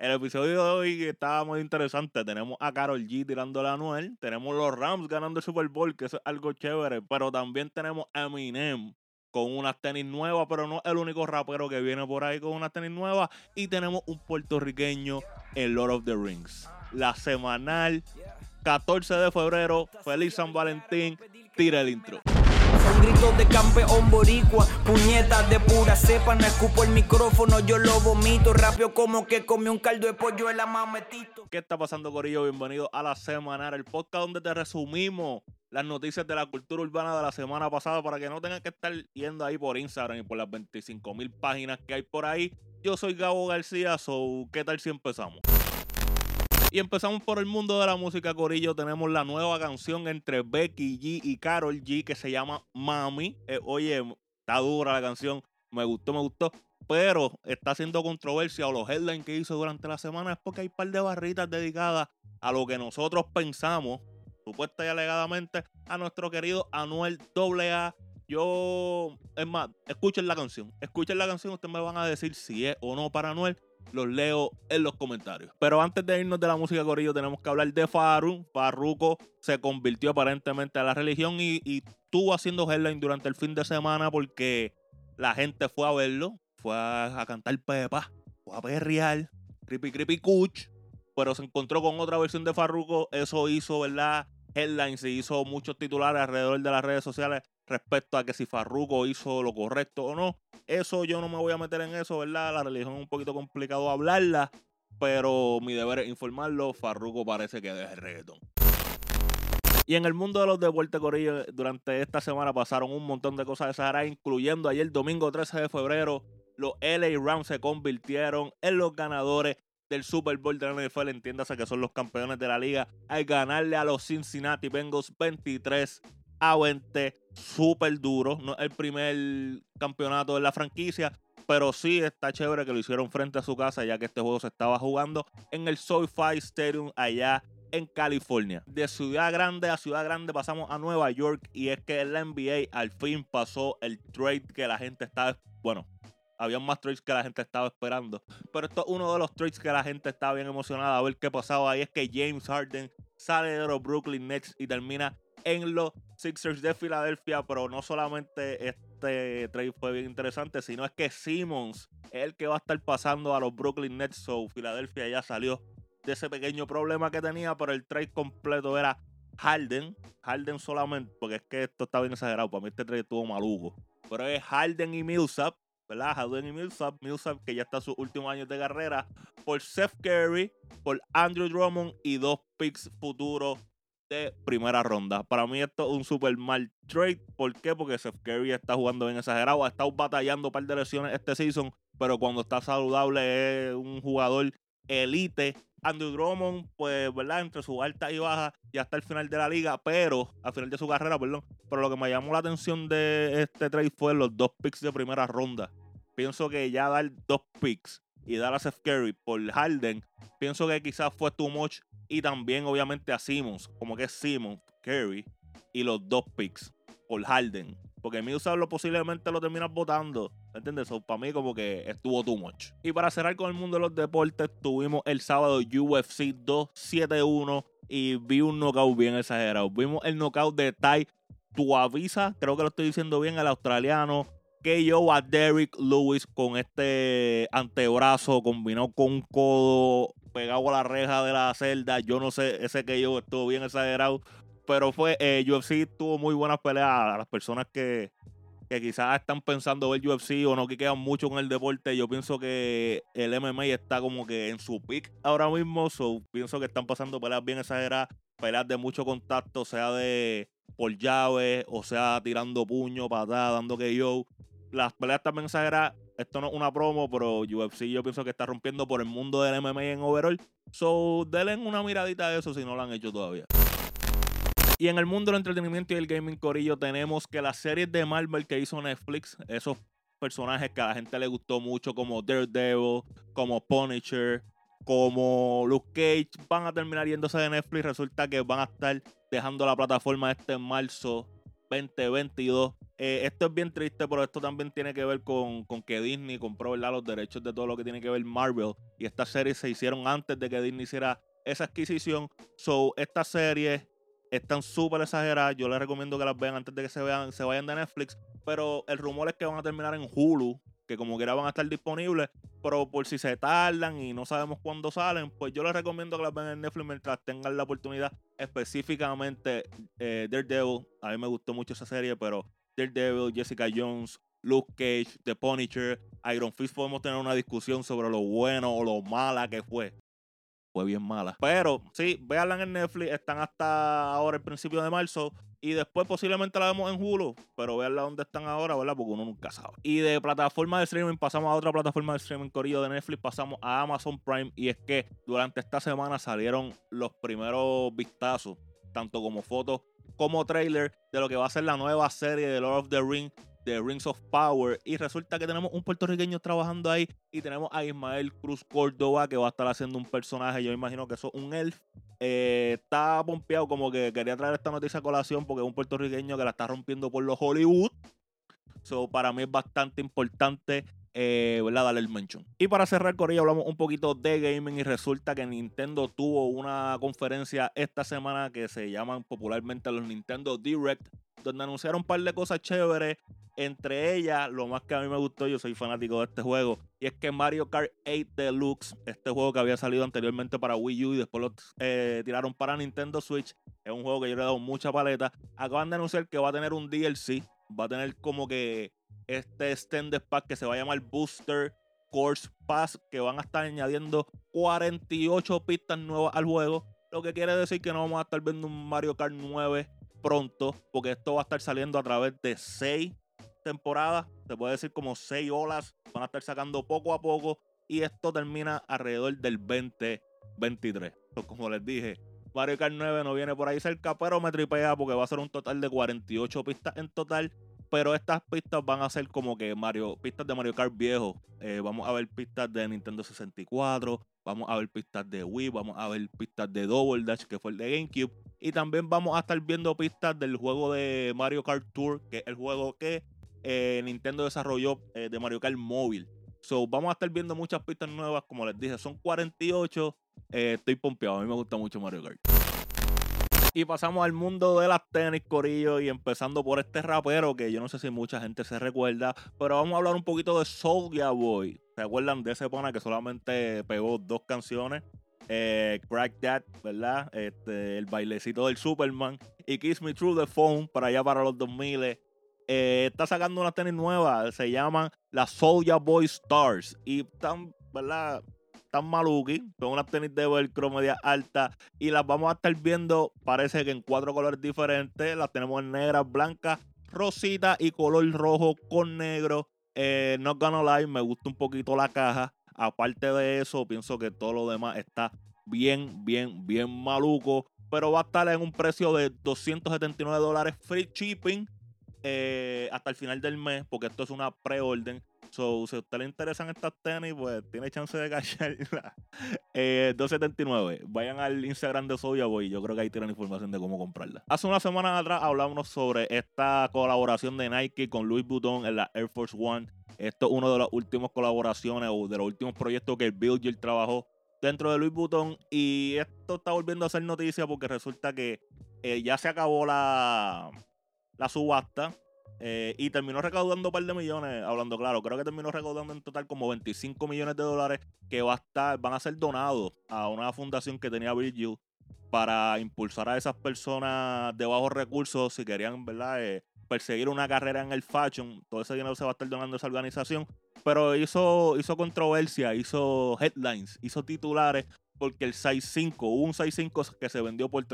El episodio de hoy está muy interesante. Tenemos a Karol G tirándole a Anuel. Tenemos los Rams ganando el Super Bowl, que eso es algo chévere. Pero también tenemos a Eminem con unas tenis nuevas, pero no es el único rapero que viene por ahí con unas tenis nuevas. Y tenemos un puertorriqueño en Lord of the Rings. La semanal, 14 de febrero. Feliz San Valentín. Tira el intro. Son gritos de campeón boricua, puñetas de pura cepa, no escupo el micrófono, yo lo vomito, rápido como que comí un caldo de pollo en la mametito. ¿Qué está pasando, corillo? Bienvenido a La Semanal, el podcast donde te resumimos las noticias de la cultura urbana de la semana pasada para que no tengas que estar yendo ahí por Instagram y por las 25,000 páginas que hay por ahí. Yo soy Gabo García, ¿qué tal si empezamos? Y empezamos por el mundo de la música, corillo. Tenemos la nueva canción entre Becky G y Karol G que se llama Mami. Oye, está dura la canción, me gustó. Pero está haciendo controversia, o los headlines que hizo durante la semana es porque hay un par de barritas dedicadas a lo que nosotros pensamos, supuesta y alegadamente, a nuestro querido Anuel AA. Es más, escuchen la canción, ustedes me van a decir si es o no para Anuel. Los leo en los comentarios. Pero antes de irnos de la música, corillo, tenemos que hablar de Farruko se convirtió aparentemente a la religión y estuvo haciendo headline durante el fin de semana porque la gente fue a verlo, fue a cantar pepa, fue a perrear, creepy kuch, pero se encontró con otra versión de Farruko. Eso hizo, ¿verdad? Headlines, se hizo muchos titulares alrededor de las redes sociales respecto a que si Farruko hizo lo correcto o no. Eso yo no me voy a meter en eso, ¿verdad? La religión es un poquito complicado hablarla, pero mi deber es informarlo. Farruko parece que deja el reggaetón. Y en el mundo de los deportes, corillo, durante esta semana pasaron un montón de cosas exageradas, incluyendo ayer, domingo 13 de febrero, los LA Rams se convirtieron en los ganadores del Super Bowl de la NFL. Entiéndase que son los campeones de la liga al ganarle a los Cincinnati Bengals 23-20. Súper duro. No es el primer campeonato de la franquicia, pero sí está chévere que lo hicieron frente a su casa, ya que este juego se estaba jugando en el SoFi Stadium allá en California. De ciudad grande a ciudad grande pasamos a Nueva York, y es que en la NBA al fin pasó el trade que la gente estaba... Bueno, había más trades que la gente estaba esperando, pero esto es uno de los trades que la gente estaba bien emocionada a ver qué pasaba ahí. Es que James Harden sale de los Brooklyn Nets y termina en los Sixers de Filadelfia. Pero no solamente este trade fue bien interesante, sino es que Simmons es el que va a estar pasando a los Brooklyn Nets. So Filadelfia ya salió de ese pequeño problema que tenía, pero el trade completo era Harden solamente, porque es que esto está bien exagerado, para mí este trade estuvo maluco, pero es Harden y Millsap, ¿verdad? Harden y Millsap que ya está en sus últimos años de carrera, por Seth Curry, por Andrew Drummond y 2 picks futuros de primera ronda. Para mí esto es un super mal trade. ¿Por qué? Porque Seth Curry está jugando bien exagerado, ha estado batallando un par de lesiones este season, pero cuando está saludable es un jugador elite. Andrew Drummond, pues, ¿verdad? Entre sus altas y bajas, ya está al final de la liga, pero al final de su carrera, perdón. Pero lo que me llamó la atención de este trade fue los 2 picks de primera ronda. Pienso que ya dar 2 picks y dar a Seth Curry por Harden, pienso que quizás fue too much. Y también, obviamente, a Simmons, como que es Simmons, Curry, y los 2 picks por Harden. Porque Millsap posiblemente lo terminas votando, ¿entiendes? So, para mí como que estuvo too much. Y para cerrar con el mundo de los deportes, tuvimos el sábado UFC 271 y vi un knockout bien exagerado. Vimos el knockout de Tai Tuivasa, creo que lo estoy diciendo bien, el australiano, que yo a Derrick Lewis con este antebrazo combinado con un codo pegado a la reja de la celda. Yo no sé, ese que yo estuvo bien exagerado. Pero UFC tuvo muy buenas peleas. A las personas que quizás están pensando ver UFC o no que quedan mucho con el deporte, yo pienso que el MMA está como que en su peak ahora mismo. So, pienso que están pasando peleas bien exageradas, peleas de mucho contacto, sea de por llaves, o sea tirando puño, patada, dando KO. Las peleas están bien exageradas. Esto no es una promo, pero UFC yo pienso que está rompiendo por el mundo del MMA en overall. So, denle una miradita a eso si no lo han hecho todavía. Y en el mundo del entretenimiento y el gaming, corillo, tenemos que las series de Marvel que hizo Netflix, esos personajes que a la gente le gustó mucho, como Daredevil, como Punisher, como Luke Cage, van a terminar yéndose de Netflix. Resulta que van a estar dejando la plataforma en marzo, 2022. Esto es bien triste, pero esto también tiene que ver con que Disney compró, ¿verdad?, los derechos de todo lo que tiene que ver Marvel. Y estas series se hicieron antes de que Disney hiciera esa adquisición. So, estas series están súper exageradas. Yo les recomiendo que las vean antes de que se vayan de Netflix. Pero el rumor es que van a terminar en Hulu, que como quiera van a estar disponibles. Pero por si se tardan y no sabemos cuándo salen, pues yo les recomiendo que las vean en Netflix mientras tengan la oportunidad. Específicamente Daredevil. A mí me gustó mucho esa serie, pero Daredevil, Jessica Jones, Luke Cage, The Punisher, Iron Fist, podemos tener una discusión sobre lo bueno o lo mala que fue. Fue bien mala. Pero sí, véanla en Netflix. Están hasta ahora, el principio de marzo. Y después posiblemente la vemos en Hulu. Pero véanla donde están ahora, ¿verdad? Porque uno nunca sabe. Y de plataforma de streaming pasamos a otra plataforma de streaming, corillo, de Netflix. Pasamos a Amazon Prime. Y es que durante esta semana salieron los primeros vistazos, tanto como fotos como trailer, de lo que va a ser la nueva serie de Lord of the Rings, The Rings of Power. Y resulta que tenemos un puertorriqueño trabajando ahí. Y tenemos a Ismael Cruz Córdoba, que va a estar haciendo un personaje. Yo imagino que eso es un elf. Está pompeado, como que quería traer esta noticia a colación porque es un puertorriqueño que la está rompiendo por los Hollywood. So, para mí es bastante importante, ¿verdad?, darle el mention. Y para cerrar, corillo, hablamos un poquito de gaming. Y resulta que Nintendo tuvo una conferencia esta semana que se llaman popularmente los Nintendo Direct, donde anunciaron un par de cosas chéveres. Entre ellas, lo más que a mí me gustó, yo soy fanático de este juego, y es que Mario Kart 8 Deluxe, este juego que había salido anteriormente para Wii U y después lo tiraron para Nintendo Switch, es un juego que yo le he dado mucha paleta. Acaban de anunciar que va a tener un DLC, va a tener como que este extended pack que se va a llamar Booster Course Pass, que van a estar añadiendo 48 pistas nuevas al juego, lo que quiere decir que no vamos a estar viendo un Mario Kart 9 pronto, porque esto va a estar saliendo a través de 6 temporadas, se puede decir como 6 olas, van a estar sacando poco a poco, y esto termina alrededor del 2023. Entonces, como les dije, Mario Kart 9 no viene por ahí cerca, pero me tripea porque va a ser un total de 48 pistas en total. Pero estas pistas van a ser como que pistas de Mario Kart viejo. Vamos a ver pistas de Nintendo 64, vamos a ver pistas de Wii, vamos a ver pistas de Double Dash, que fue el de GameCube. Y también vamos a estar viendo pistas del juego de Mario Kart Tour, que es el juego que Nintendo desarrolló de Mario Kart móvil. So, vamos a estar viendo muchas pistas nuevas, como les dije, son 48. Estoy pompeado, a mí me gusta mucho Mario Kart. Y pasamos al mundo de las tenis, corillo, y empezando por este rapero que yo no sé si mucha gente se recuerda, pero vamos a hablar un poquito de Soulja Boy. ¿Se acuerdan de ese pana que solamente pegó 2 canciones? Crack That, ¿verdad? El bailecito del Superman y Kiss Me Through the Phone para allá para los 2000. Está sacando unas tenis nuevas, se llaman las Soulja Boy Stars y están, ¿verdad?, tan maluki, son unas tenis de velcro media alta y las vamos a estar viendo, parece que en 4 colores diferentes. Las tenemos en negras, blancas, rosita y color rojo con negro. Not gonna lie, me gusta un poquito la caja. Aparte de eso, pienso que todo lo demás está bien maluco, pero va a estar en un precio de $279 free shipping hasta el final del mes, porque esto es una preorden. So, si a usted le interesan estas tenis, pues tiene chance de cacharla. $279. Vayan al Instagram de Soulja Boy. Yo creo que ahí tienen información de cómo comprarla. Hace una semana atrás hablamos sobre esta colaboración de Nike con Louis Vuitton en la Air Force One. Esto es uno de las últimas colaboraciones o de los últimos proyectos que Bill Gill trabajó dentro de Louis Vuitton. Y esto está volviendo a ser noticia porque resulta que ya se acabó la subasta. Y terminó recaudando un par de millones, hablando claro. Creo que terminó recaudando en total como $25 millones que van a ser donados a una fundación que tenía Virgil para impulsar a esas personas de bajos recursos si querían, ¿verdad?, perseguir una carrera en el fashion. Todo ese dinero se va a estar donando a esa organización. Pero hizo controversia, hizo headlines, hizo titulares porque el size 5, hubo un size 5 que se vendió por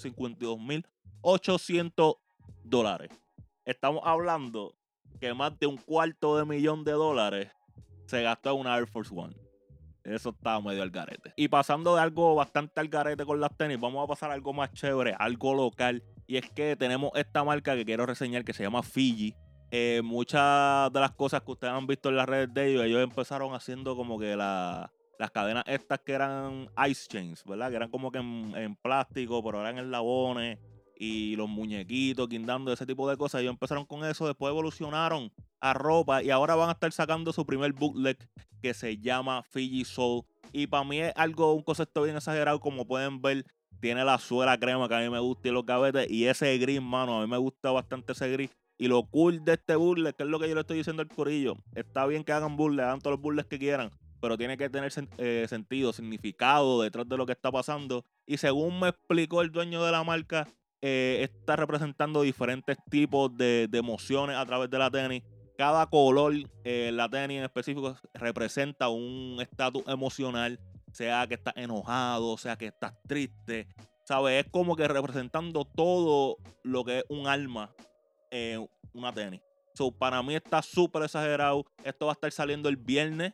$352,800. Estamos hablando que más de $250,000 se gastó en una Air Force One. Eso está medio al garete. Y pasando de algo bastante al garete con las tenis, vamos a pasar a algo más chévere, algo local. Y es que tenemos esta marca que quiero reseñar que se llama Fiji. Muchas de las cosas que ustedes han visto en las redes de ellos empezaron haciendo como que las cadenas estas que eran ice chains, ¿verdad? Que eran como que en plástico, pero eran eslabones. y los muñequitos guindando, ese tipo de cosas. Ellos empezaron con eso, después evolucionaron a ropa y ahora van a estar sacando su primer bootleg que se llama Fiji Soul. Y para mí es un concepto bien exagerado, como pueden ver. Tiene la suela crema que a mí me gusta y los gavetes. Y ese gris, mano, a mí me gusta bastante ese gris. Y lo cool de este burle, que es lo que yo le estoy diciendo al corillo. Está bien que hagan burles, hagan todos los burles que quieran. Pero tiene que tener sentido, significado detrás de lo que está pasando. Y según me explicó el dueño de la marca, está representando diferentes tipos de emociones a través de la tenis. Cada color, la tenis en específico, representa un estatus emocional. Sea que estás enojado, sea que estás triste, ¿sabes? Es como que representando todo lo que es un alma en una tenis. So, para mí está súper exagerado. Esto va a estar saliendo el viernes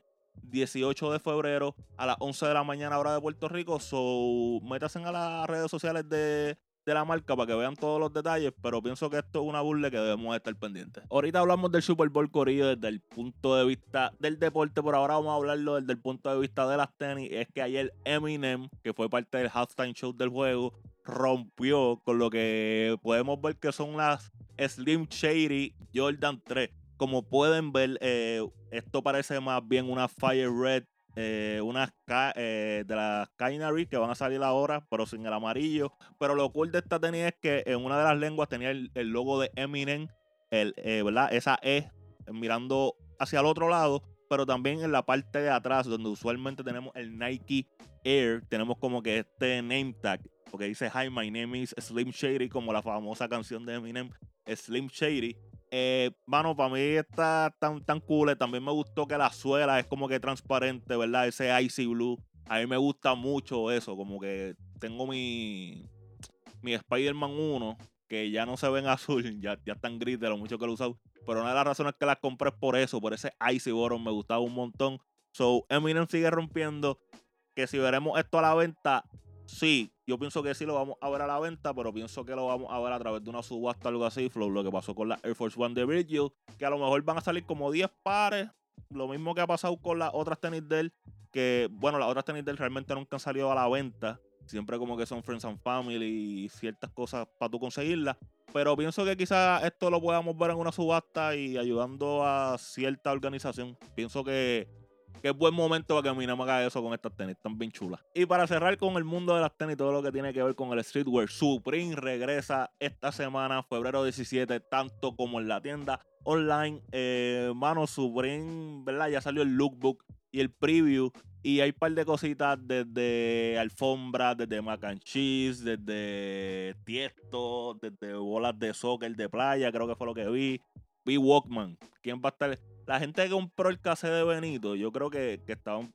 18 de febrero a las 11 de la mañana hora de Puerto Rico. So, métanse a las redes sociales de la marca para que vean todos los detalles, pero pienso que esto es una burla que debemos estar pendientes. Ahorita hablamos del Super Bowl, corillo, desde el punto de vista del deporte, por ahora vamos a hablarlo desde el punto de vista de las tenis. Es que ayer Eminem, que fue parte del halftime show del juego, rompió con lo que podemos ver que son las Slim Shady Jordan 3. Como pueden ver, esto parece más bien una Fire Red, unas de las Canary que van a salir ahora, pero sin el amarillo. Pero lo cool de esta tenis es que en una de las lenguas tenía el logo de Eminem, ¿verdad? Esa E mirando hacia el otro lado, pero también en la parte de atrás, donde usualmente tenemos el Nike Air, tenemos como que este name tag, porque dice Hi, my name is Slim Shady, como la famosa canción de Eminem, Slim Shady. Mano, para mí está tan cool. También me gustó que la suela es como que transparente, ¿verdad? Ese icy blue. A mí me gusta mucho eso. Como que tengo mi Spider-Man 1, que ya no se ven azul, ya están gris de lo mucho que lo he usado. Pero una de las razones que las compré es por eso, por ese icy bottom. Me gustaba un montón. So, Eminem sigue rompiendo. Que si veremos esto a la venta, sí, yo pienso que sí lo vamos a ver a la venta, pero pienso que lo vamos a ver a través de una subasta o algo así, flow, lo que pasó con la Air Force One de Virgil, que a lo mejor van a salir como 10 pares, lo mismo que ha pasado con las otras tenis de él, que bueno, las otras tenis de él realmente nunca han salido a la venta, siempre como que son Friends and Family y ciertas cosas para tú conseguirlas, pero pienso que quizás esto lo podamos ver en una subasta y ayudando a cierta organización. Pienso que es buen momento para que Eminem haga eso con estas tenis, están bien chulas. Y para cerrar con el mundo de las tenis, todo lo que tiene que ver con el streetwear, Supreme regresa esta semana, febrero 17, tanto como en la tienda online. Mano, Supreme, ¿verdad? Ya salió el lookbook y el preview. Y hay un par de cositas desde alfombras, desde mac and cheese, desde tiesto, desde bolas de soccer de playa, creo que fue lo que vi. Vi Walkman. ¿Quién va a estar? La gente que compró el cassette de Benito, yo creo que estaban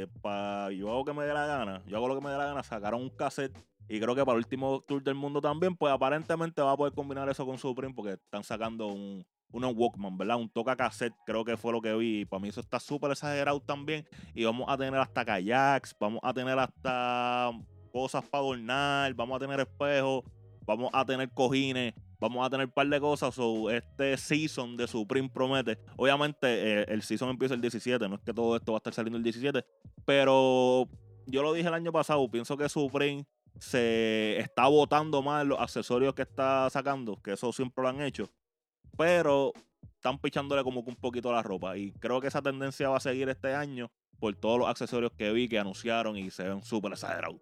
yo hago que me dé la gana, yo hago lo que me dé la gana, sacaron un cassette y creo que para el último tour del mundo también, pues aparentemente va a poder combinar eso con Supreme porque están sacando unos Walkman, ¿verdad? Un toca cassette, creo que fue lo que vi, y para mí eso está súper exagerado también, y vamos a tener hasta kayaks, vamos a tener hasta cosas para adornar, vamos a tener espejos, vamos a tener cojines, vamos a tener un par de cosas. So, este season de Supreme promete. Obviamente, el season empieza el 17. No es que todo esto va a estar saliendo el 17. Pero yo lo dije el año pasado. Pienso que Supreme se está botando más en los accesorios que está sacando. Que eso siempre lo han hecho. Pero están pichándole como que un poquito a la ropa. Y creo que esa tendencia va a seguir este año. Por todos los accesorios que vi, que anunciaron y se ven súper exagerados.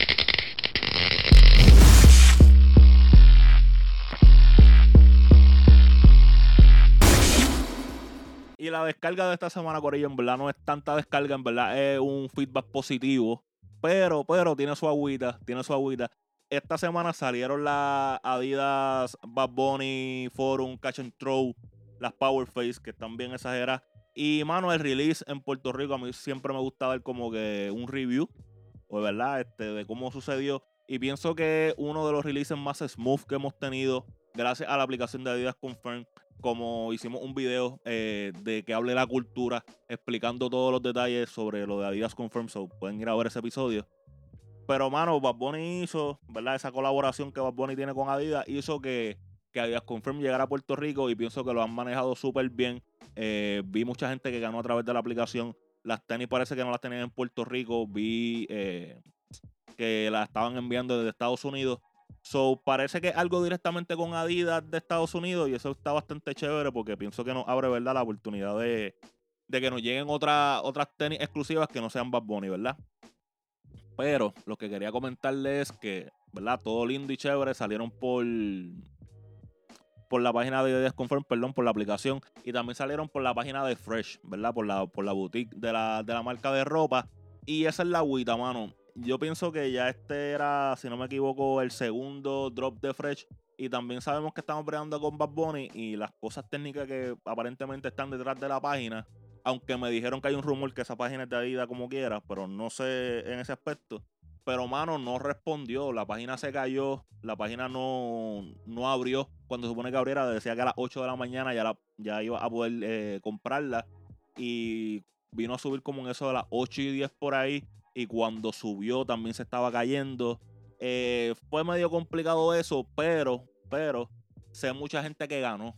Y la descarga de esta semana, Corillo, en verdad no es tanta descarga, en verdad es un feedback positivo, pero tiene su agüita, Esta semana salieron las Adidas Bad Bunny Forum Catch and Throw, las Power Face, que están bien exageradas. Y, mano, el release en Puerto Rico, a mí siempre me gusta ver como que un review, o verdad, de cómo sucedió. Y pienso que uno de los releases más smooth que hemos tenido, gracias a la aplicación de Adidas Confirm, como hicimos un video de que hable la cultura, explicando todos los detalles sobre lo de Adidas Confirm, so pueden ir a ver ese episodio. Pero, mano, Bad Bunny hizo, ¿verdad? Esa colaboración que Bad Bunny tiene con Adidas hizo que Adidas Confirm llegara a Puerto Rico y pienso que lo han manejado súper bien. Vi mucha gente que ganó a través de la aplicación. Las tenis parece que no las tenían en Puerto Rico. Vi que las estaban enviando desde Estados Unidos. So, parece que es algo directamente con Adidas de Estados Unidos y eso está bastante chévere porque pienso que nos abre, ¿verdad?, la oportunidad de que nos lleguen otras tenis exclusivas que no sean Bad Bunny, ¿verdad? Pero lo que quería comentarles es que, ¿verdad?, todo lindo y chévere, salieron por la página de Adidas Confirm, perdón, por la aplicación, y también salieron por la página de Fresh, ¿verdad?, por la boutique de la marca de ropa, y esa es la agüita, mano. Yo pienso que ya este era, si no me equivoco, el segundo drop de Fresh. Y también sabemos que estamos bregando con Bad Bunny y las cosas técnicas que aparentemente están detrás de la página. Aunque me dijeron que hay un rumor que esa página es de Adidas como quiera, pero no sé en ese aspecto. Pero, mano, no respondió. La página se cayó. La página no abrió. Cuando se supone que abriera, decía que a las 8 de la mañana ya iba a poder comprarla. Y vino a subir como en eso de las 8 y 10 por ahí. Y cuando subió también se estaba cayendo. Fue medio complicado eso, pero sé mucha gente que ganó.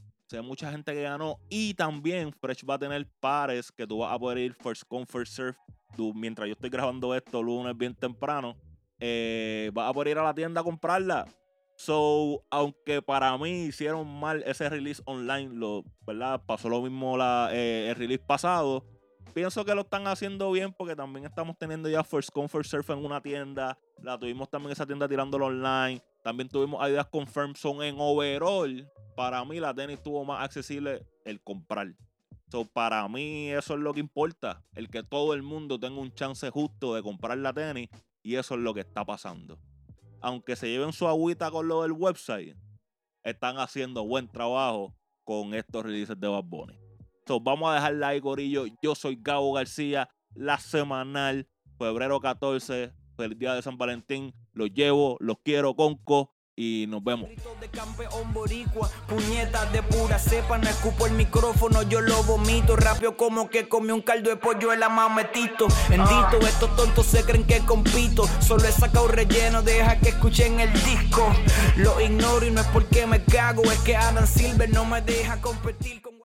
Y también Fresh va a tener pares que tú vas a poder ir first come, first serve. Mientras yo estoy grabando esto, lunes bien temprano, vas a poder ir a la tienda a comprarla. So, aunque para mí hicieron mal ese release online, ¿verdad? Pasó lo mismo el release pasado. Pienso que lo están haciendo bien porque también estamos teniendo ya first come, first serve en una tienda. La tuvimos también esa tienda tirándolo online. También tuvimos Adidas Confirm. Son en overall. Para mí la tenis estuvo más accesible el comprar. So, para mí eso es lo que importa. El que todo el mundo tenga un chance justo de comprar la tenis. Y eso es lo que está pasando. Aunque se lleven su agüita con lo del website, están haciendo buen trabajo con estos releases de Bad Bunny. So, vamos a dejarla ahí, corillo. Yo soy Gabo García, la semanal, febrero 14, feliz día de San Valentín. Los llevo, los quiero, conco, y nos vemos. De campeón boricua, puñetas de pura cepa, no escupo el micrófono, yo lo vomito rápido como que comí un caldo de pollo en la mametito. Bendito, estos tontos se creen que compito, solo he sacado relleno, deja que escuchen el disco. Lo ignoro y no es porque me cago, es que Adam Silver no me deja competir con